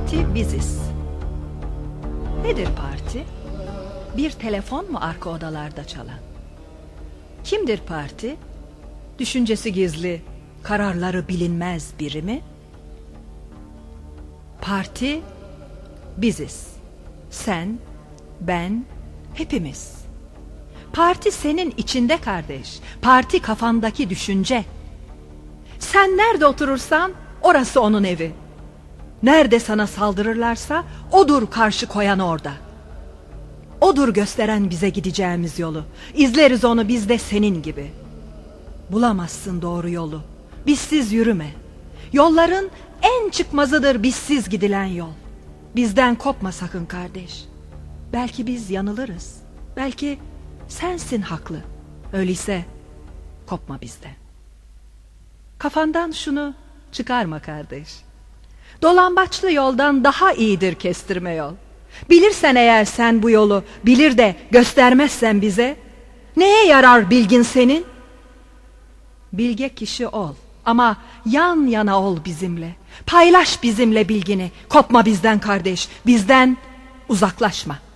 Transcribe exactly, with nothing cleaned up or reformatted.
Parti biziz. Nedir parti? Bir telefon mu arka odalarda çalan? Kimdir parti? Düşüncesi gizli, kararları bilinmez biri mi? Parti biziz. Sen, ben, hepimiz. Parti senin içinde kardeş. Parti kafandaki düşünce. Sen nerede oturursan orası onun evi. Nerede sana saldırırlarsa odur karşı koyan orada. Odur gösteren bize gideceğimiz yolu. İzleriz onu biz de senin gibi. Bulamazsın doğru yolu. Bizsiz yürüme. Yolların en çıkmazıdır bizsiz gidilen yol. Bizden kopma sakın kardeş. Belki biz yanılırız. Belki sensin haklı. Öyleyse kopma bizden. Kafandan şunu çıkarma kardeş. Dolambaçlı yoldan daha iyidir kestirme yol. Bilirsen eğer sen bu yolu, bilir de göstermezsen bize, neye yarar bilgin senin? Bilge kişi ol ama yan yana ol bizimle. Paylaş bizimle bilgini. Kopma bizden kardeş, bizden uzaklaşma.